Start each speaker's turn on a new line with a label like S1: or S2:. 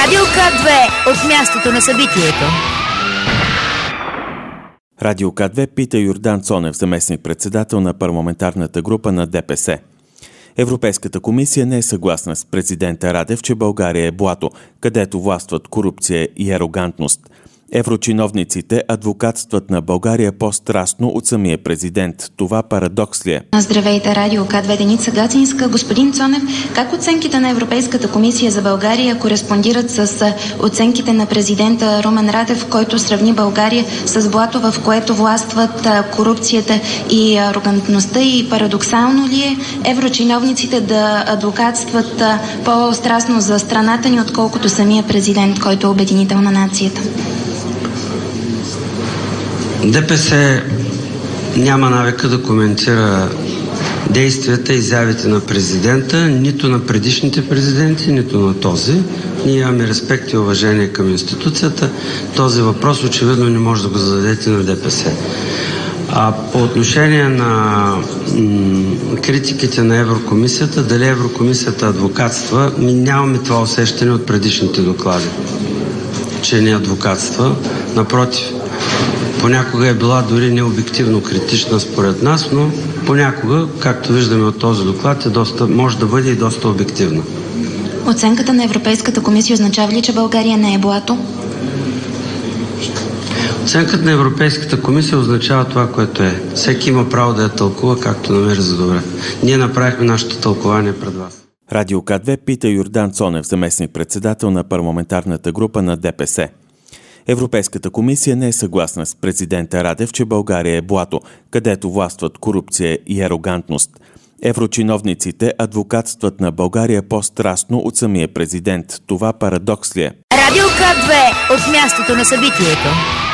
S1: Радио К2 от мястото на събитието.
S2: Радио К2 пита Йордан Цонев, заместник-председател на парламентарната група на ДПС. Европейската комисия не е съгласна с президента Радев, че България е блато, където властват корупция и арогантност. Еврочиновниците адвокатстват на България по-страстно от самия президент. Това парадокс ли е?
S3: Здравейте, Радио К2, Деница Гацинска. Господин Цонев, как оценките на Европейската комисия за България кореспондират с оценките на президента Румен Радев, който сравни България с блато, в което властват корупцията и арогантността? И парадоксално ли е еврочиновниците да адвокатстват по-страстно за страната ни, отколкото самия президент, който е обединител на нацията?
S4: ДПС няма навика да коментира действията и изявите на президента, нито на предишните президенти, нито на този. Ние имаме респект и уважение към институцията. Този въпрос очевидно не може да го зададете на ДПС. А по отношение на критиките на Еврокомисията, дали Еврокомисията адвокатства, нямаме това усещане от предишните доклади, че не адвокатства. Напротив, понякога е била дори необективно критична според нас, но понякога, както виждаме от този доклад, може да бъде и доста обективна.
S3: Оценката на Европейската комисия означава ли, че България не е блато?
S4: Оценката на Европейската комисия означава това, което е. Всеки има право да я тълкува както намери за добре. Ние направихме нашето тълкование пред вас.
S2: Радио К2 пита Йордан Цонев, заместник-председател на парламентарната група на ДПС. Европейската комисия не е съгласна с президента Радев, че България е блато, където властват корупция и арогантност. Еврочиновниците адвокатстват на България по-страстно от самия президент. Това парадокс ли е?
S1: Радио К2 от мястото на събитието.